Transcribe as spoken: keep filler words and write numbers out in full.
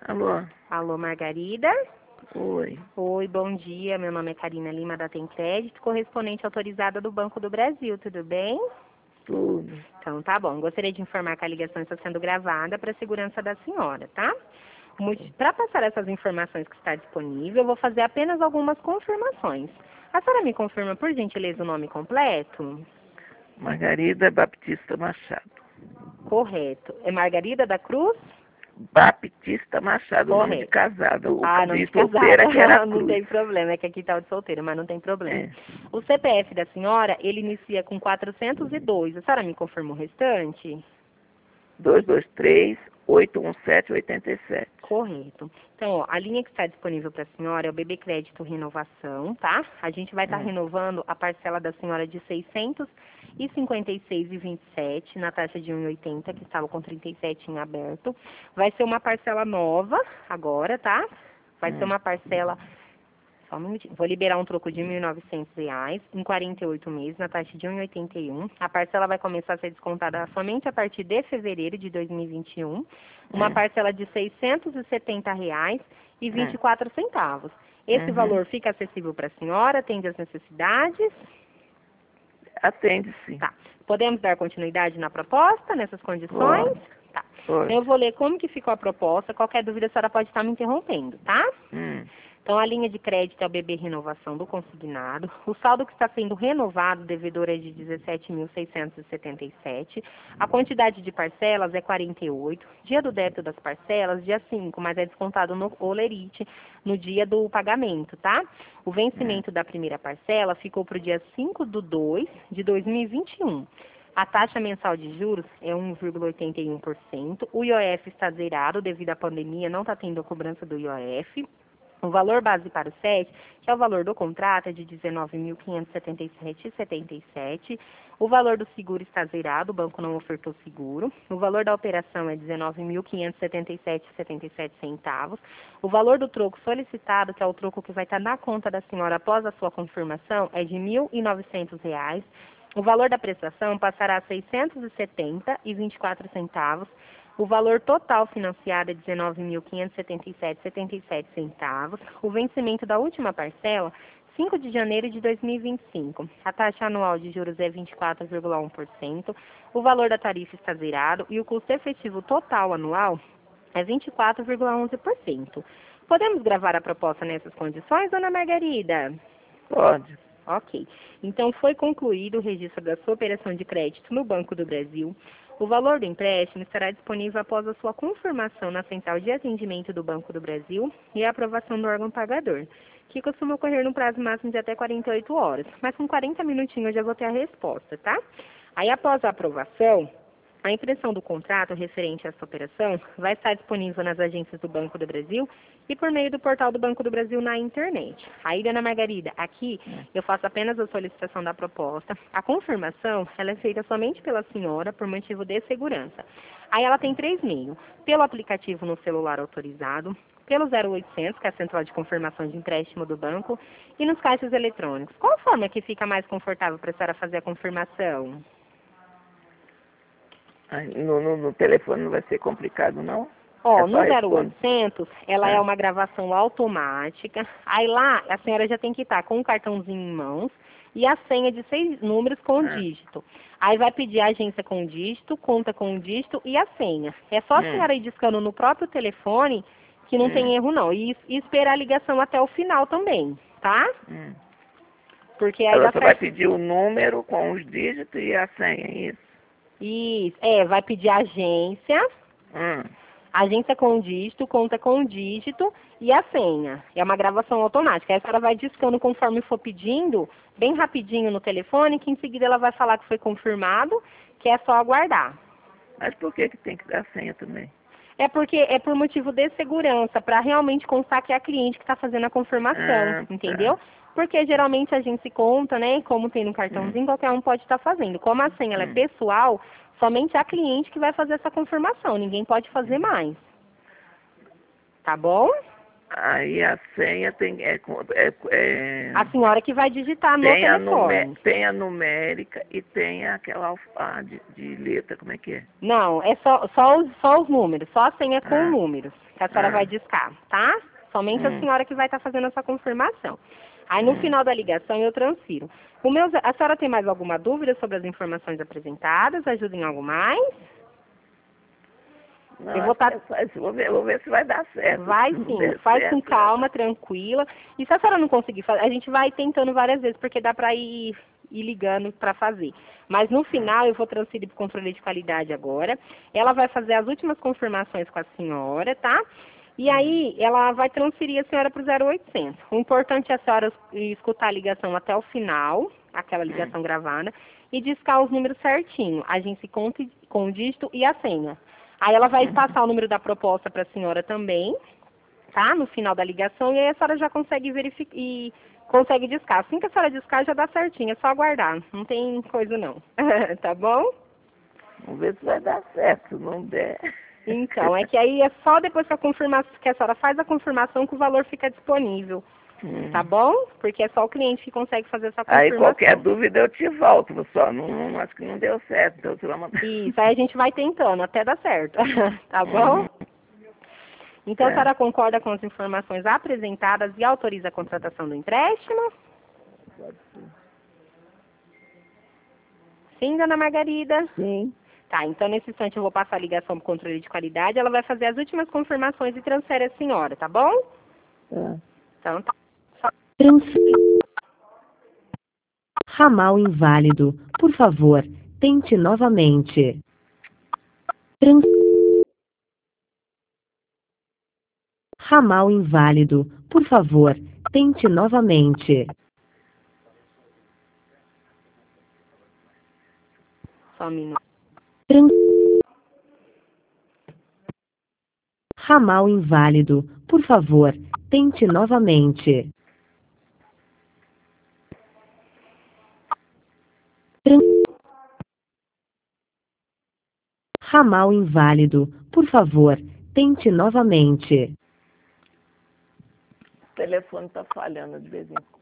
Alô? Alô, Margarida? Oi. Oi, bom dia. Meu nome é Karina Lima, da Tem Crédito, correspondente autorizada do Banco do Brasil. Tudo bem? Tudo. Então, tá bom. Gostaria de informar que a ligação está sendo gravada para a segurança da senhora, tá? Para passar essas informações que está disponível, eu vou fazer apenas algumas confirmações. A senhora me confirma, por gentileza, o nome completo? Margarida Baptista Machado. Correto. É Margarida da Cruz? Baptista Machado, o nome de Correto. casada. O Ah, não de de solteira casada. que era Não Cruz. tem problema, é que aqui tá o de solteiro, mas não tem problema. É. O C P F da senhora, ele inicia com quatrocentos e dois. A senhora me confirma o restante? dois dois três, oito um sete, oito sete. Correto. Então, ó, a linha que está disponível para a senhora é o B B Crédito Renovação, tá? A gente vai estar Hum. renovando a parcela da senhora de seiscentos e cinquenta e seis reais e vinte e sete centavos na taxa de um real e oitenta centavos, que estava com trinta e sete em aberto. Vai ser uma parcela nova agora, tá? Vai ser Hum. uma parcela... Só um minutinho. Vou liberar um troco de mil e novecentos reais em quarenta e oito meses, na taxa de um real e oitenta e um. A parcela vai começar a ser descontada somente a partir de fevereiro de dois mil e vinte e um. Uma Hum. parcela de seiscentos e setenta reais e vinte e Hum. quatro centavos. Esse Uhum. valor fica acessível para a senhora, atende às necessidades? Atende, sim. Tá. Podemos dar continuidade na proposta, nessas condições? Pode. Tá. Pode. Então, eu vou ler como que ficou a proposta. Qualquer dúvida, a senhora pode estar me interrompendo, tá? Hum. Então, a linha de crédito é o B B Renovação do consignado. O saldo que está sendo renovado, devedor, é de dezessete mil seiscentos e setenta e sete. A quantidade de parcelas é quarenta e oito. Dia do débito das parcelas, dia cinco, mas é descontado no olerite no dia do pagamento, tá? O vencimento da primeira parcela ficou para o dia cinco de dois de dois mil e vinte e um. A taxa mensal de juros é um vírgula oitenta e um por cento. O I O F está zerado devido à pandemia, não está tendo a cobrança do I O F. O valor base para o S E T, que é o valor do contrato, é de dezenove mil quinhentos e setenta e sete reais e setenta e sete centavos. O valor do seguro está zerado, o banco não ofertou seguro. O valor da operação é dezenove mil quinhentos e setenta e sete reais e setenta e sete centavos. O valor do troco solicitado, que é o troco que vai estar na conta da senhora após a sua confirmação, é de mil e novecentos reais. O valor da prestação passará a seiscentos e setenta reais e vinte e quatro centavos. O valor total financiado é dezenove mil quinhentos e setenta e sete reais e setenta e sete centavos. O vencimento da última parcela, cinco de janeiro de dois mil e vinte e cinco. A taxa anual de juros é vinte e quatro vírgula um por cento. O valor da tarifa está zerado e o custo efetivo total anual é vinte e quatro vírgula onze por cento. Podemos gravar a proposta nessas condições, dona Margarida? Pode. Ok. Então, foi concluído o registro da sua operação de crédito no Banco do Brasil. O valor do empréstimo estará disponível após a sua confirmação na Central de Atendimento do Banco do Brasil e a aprovação do órgão pagador, que costuma ocorrer no prazo máximo de até quarenta e oito horas. Mas com quarenta minutinhos eu já vou ter a resposta, tá? Aí, após a aprovação, a impressão do contrato referente a essa operação vai estar disponível nas agências do Banco do Brasil e por meio do portal do Banco do Brasil na internet. Aí, dona Margarida, aqui eu faço apenas a solicitação da proposta. A confirmação, ela é feita somente pela senhora por motivo de segurança. Aí ela tem três meios: pelo aplicativo no celular autorizado, pelo zero oitocentos, que é a central de confirmação de empréstimo do banco, e nos caixas eletrônicos. Qual forma que fica mais confortável para a senhora fazer a confirmação? Ai, No, no, no telefone não vai ser complicado, não? Ó, É só no zero responder. oitocentos, ela é Ah. uma gravação automática. Aí lá, a senhora já tem que estar com o cartãozinho em mãos e a senha de seis números com o Ah. dígito. Aí vai pedir a agência com o dígito, conta com o dígito e a senha. É só a Hum. senhora ir discando no próprio telefone que não Hum. tem erro não. E, e esperar a ligação até o final também, tá? Hum. Porque aí Ela dá só vai certo. pedir o número com os dígitos e a senha, é isso? Isso, é, vai pedir a agência. Hum. Agência com dígito, conta com dígito e a senha. É uma gravação automática. Aí a senhora vai discando conforme for pedindo, bem rapidinho no telefone, que em seguida ela vai falar que foi confirmado, que é só aguardar. Mas por que que tem que dar senha também? É porque é por motivo de segurança, para realmente constar que é a cliente que está fazendo a confirmação, Ah, entendeu? tá. Porque geralmente a gente conta, né, como tem no cartãozinho, Hum. qualquer um pode estar fazendo. Como a senha ela é Hum. pessoal, somente a cliente que vai fazer essa confirmação, ninguém pode fazer mais. Tá bom? Aí a senha tem... É, com- é, é, A senhora que vai digitar no tem, a telefone. numé, tem a numérica e tem aquela alfa de, de letra, como é que é? Não, é só, só, os, só os números, só a senha com Ah, números, que a senhora ah, vai discar, tá? Somente a hum, senhora que vai estar fazendo essa confirmação. Aí no hum. final da ligação eu transfiro. O meu, a senhora tem mais alguma dúvida sobre as informações apresentadas? Ajuda em algo mais? Não, Eu vou acho que estar... é só isso. Vou ver, vou ver se vai dar certo. Vai Se não sim, der faz com certo, calma, tranquila. E se a senhora não conseguir fazer, a gente vai tentando várias vezes, porque dá para ir, ir ligando para fazer. Mas no final eu vou transferir para o controle de qualidade agora. Ela vai fazer as últimas confirmações com a senhora, tá? E aí ela vai transferir a senhora para o zero oitocentos. O importante é a senhora escutar a ligação até o final, aquela ligação gravada, e discar os números certinho, agência com, com o dígito e a senha. Aí ela vai passar o número da proposta para a senhora também, tá? No final da ligação, e aí a senhora já consegue verificar e consegue discar. Assim que a senhora discar, já dá certinho, é só aguardar. Não tem coisa não. Tá bom? vamos ver se vai dar certo. Se não der. Então, é que aí é só depois que a confirmação, que a senhora faz a confirmação que o valor fica disponível. Hum. Tá bom? Porque é só o cliente que consegue fazer essa Aí confirmação. qualquer dúvida eu te volto, só não, não acho que não deu certo, então você vai mandar. Isso, aí a gente vai tentando até dar certo. Tá bom? Hum, Então, a tá. senhora concorda com as informações apresentadas e autoriza a contratação do empréstimo? Sim, dona Margarida? Sim. Tá, então nesse instante eu vou passar a ligação para o controle de qualidade, ela vai fazer as últimas confirmações e transfere a senhora, tá bom? Tá. Então tá. Só... Transfer... Ramal inválido. Por favor, tente novamente. Trans... Ramal inválido. Por favor, tente novamente. Só um minuto. Trans... Ramal inválido. Por favor, tente novamente. Trans... Ramal inválido. Por favor, tente novamente. O telefone tá falhando de vez em quando.